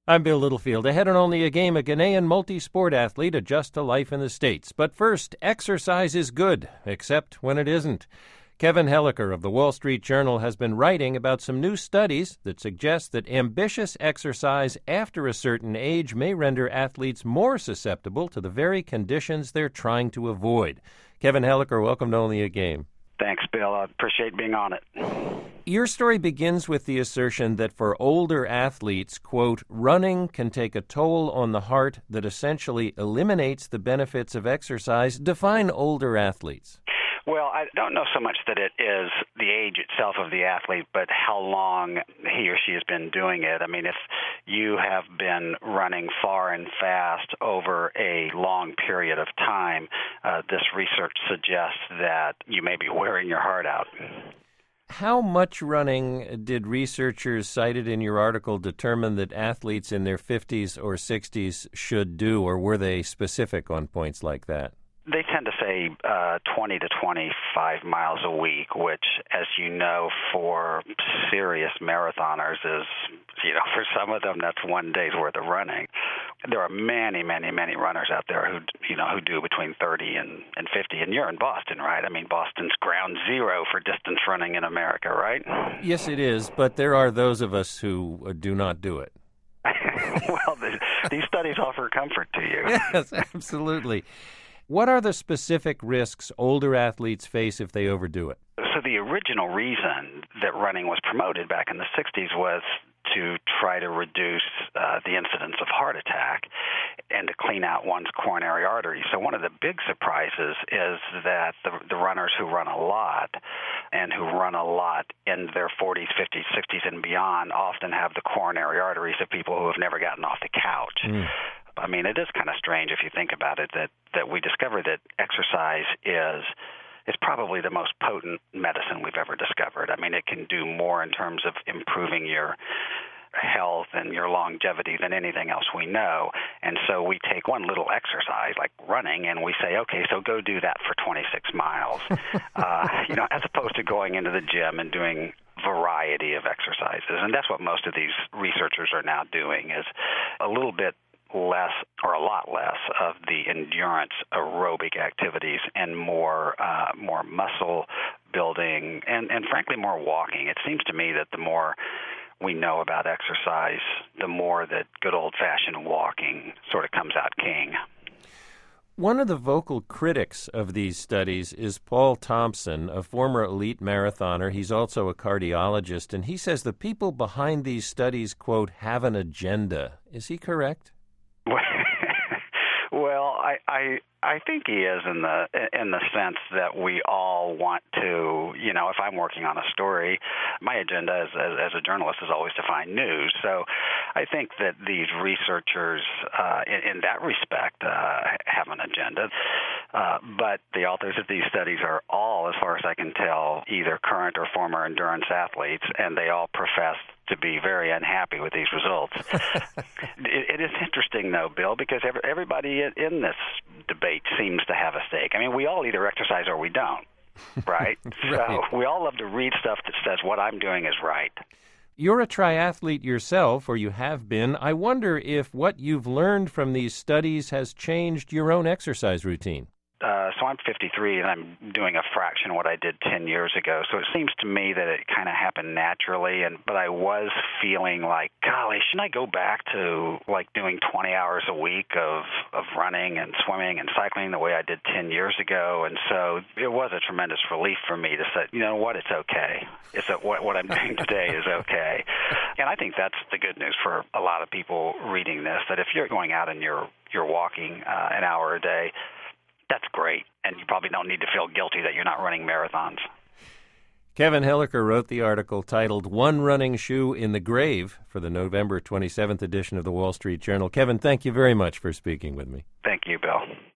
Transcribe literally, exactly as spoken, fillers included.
I'm Bill Littlefield. Ahead on Only a Game, a Ghanaian multi-sport athlete adjusts to life in the States. But first, exercise is good, except when it isn't. Kevin Helliker of the Wall Street Journal has been writing about some new studies that suggest that ambitious exercise after a certain age may render athletes more susceptible to the very conditions they're trying to avoid. Kevin Helliker, welcome to Only a Game. Thanks, Bill. I appreciate being on it. Your story begins with the assertion that for older athletes, quote, running can take a toll on the heart that essentially eliminates the benefits of exercise. Define older athletes. Well, I don't know so much that it is the age itself of the athlete, but how long he or she has been doing it. I mean, if you have been running far and fast over a long period of time, uh, this research suggests that you may be wearing your heart out. How much running did researchers cited in your article determine that athletes in their fifties or sixties should do, or were they specific on points like that? They tend to say uh, twenty to twenty-five miles a week, which, as you know, for serious marathoners is, you know, for some of them, that's one day's worth of running. There are many, many, many runners out there who, you know, who do between thirty and, and fifty. And you're in Boston, right? I mean, Boston's ground zero for distance running in America, right? Yes, it is. But there are those of us who do not do it. Well, the, these studies offer comfort to you. Yes, absolutely. What are the specific risks older athletes face if they overdo it? So the original reason that running was promoted back in the sixties was to try to reduce uh, the incidence of heart attack and to clean out one's coronary arteries. So one of the big surprises is that the, the runners who run a lot and who run a lot in their forties, fifties, sixties, and beyond often have the coronary arteries of people who have never gotten off the couch. Mm. I mean, it is kind of strange if you think about it that, that we discover that exercise is is probably the most potent medicine we've ever discovered. I mean, it can do more in terms of improving your health and your longevity than anything else we know. And so we take one little exercise like running and we say, okay, so go do that for twenty-six miles, uh, you know, as opposed to going into the gym and doing variety of exercises. And that's what most of these researchers are now doing, is a little bit less or a lot less of the endurance aerobic activities and more uh, more muscle building and, and frankly more walking. It seems to me that the more we know about exercise, the more that good old-fashioned walking sort of comes out king. One of the vocal critics of these studies is Paul Thompson, a former elite marathoner. He's also a cardiologist, and he says the people behind these studies, quote, have an agenda. Is he correct? Well, I, I I think he is in the in the sense that we all want to, you know, if I'm working on a story, my agenda as, as, as a journalist is always to find news. So I think that these researchers, uh, in, in that respect, uh, have an agenda. Uh, but the authors of these studies are all, as far as I can tell, either current or former endurance athletes, and they all profess to be very unhappy with these results. it, it is interesting, though, Bill, because every, everybody in this debate seems to have a stake. I mean, we all either exercise or we don't, right? Right. So we all love to read stuff that says what I'm doing is right. You're a triathlete yourself, or you have been. I wonder if what you've learned from these studies has changed your own exercise routine. Uh, so I'm fifty-three, and I'm doing a fraction of what I did ten years ago. So it seems to me that it kind of happened naturally. And but I was feeling like, golly, shouldn't I go back to like doing twenty hours a week of, of running and swimming and cycling the way I did ten years ago? And so it was a tremendous relief for me to say, you know what, it's okay. It's a, what, what I'm doing today is okay. And I think that's the good news for a lot of people reading this, that if you're going out and you're you're walking uh, an hour a day, that's great, and you probably don't need to feel guilty that you're not running marathons. Kevin Helliker wrote the article titled One Running Shoe in the Grave for the November twenty-seventh edition of the Wall Street Journal. Kevin, thank you very much for speaking with me. Thank you, Bill.